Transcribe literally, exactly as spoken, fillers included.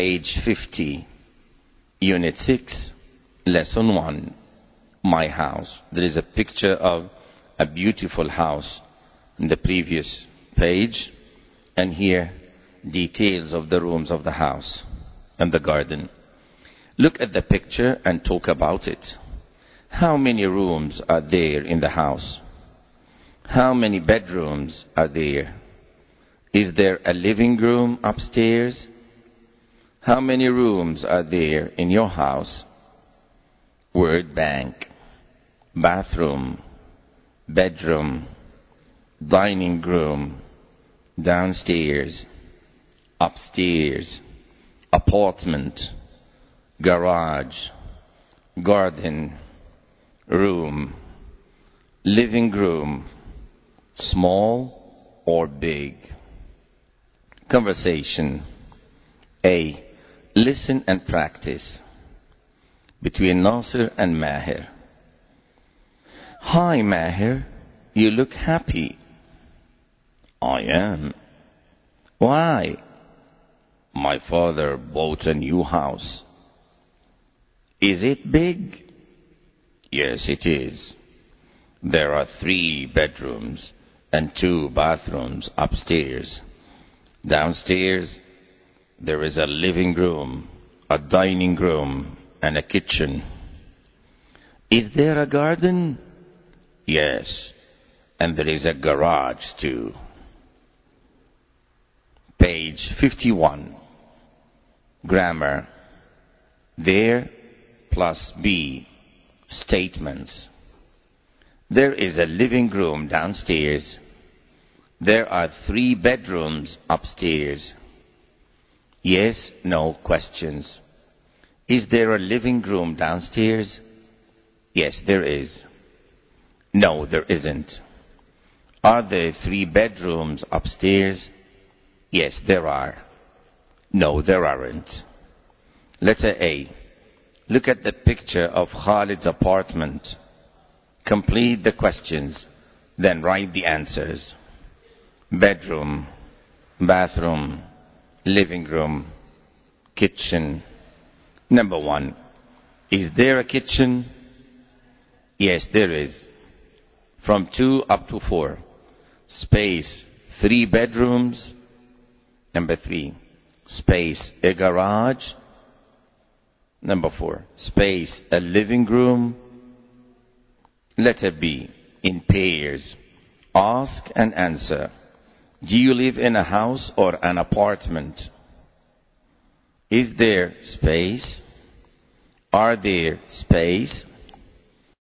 page fifty, unit six, lesson one, my house. There is a picture of a beautiful house in the previous page, and here details of the rooms of the house and the garden. Look at the picture and talk about it. How many rooms are there in the house? How many bedrooms are there? Is there a living room upstairs? How many rooms are there in your house? Word bank. Bathroom, bedroom, dining room, downstairs, upstairs, apartment, garage, garden, room, living room, small or big. Conversation. A. Listen and practice. Between Nasir and Mahir. Hi Mahir, you look happy. I am. Why? My father bought a new house. Is it big? Yes, it is. There are three bedrooms and two bathrooms upstairs. Downstairs, there is a living room, a dining room, and a kitchen. Is there a garden? Yes, and there is a garage too. Page fifty-one. Grammar. There plus be. Statements. There is a living room downstairs. There are three bedrooms upstairs. Yes, no questions. Is there a living room downstairs? Yes, there is. No, there isn't. Are there three bedrooms upstairs? Yes, there are. No, there aren't. Letter A. Look at the picture of Khalid's apartment. Complete the questions, then write the answers. Bedroom, bathroom, living room, kitchen. Number one. Is there a kitchen? Yes, there is. From two up to four. Space, three bedrooms. Number three. Space, a garage. Number four. Space, a living room. Letter B. In pairs. Ask and answer. Do you live in a house or an apartment? Is there space? Are there space?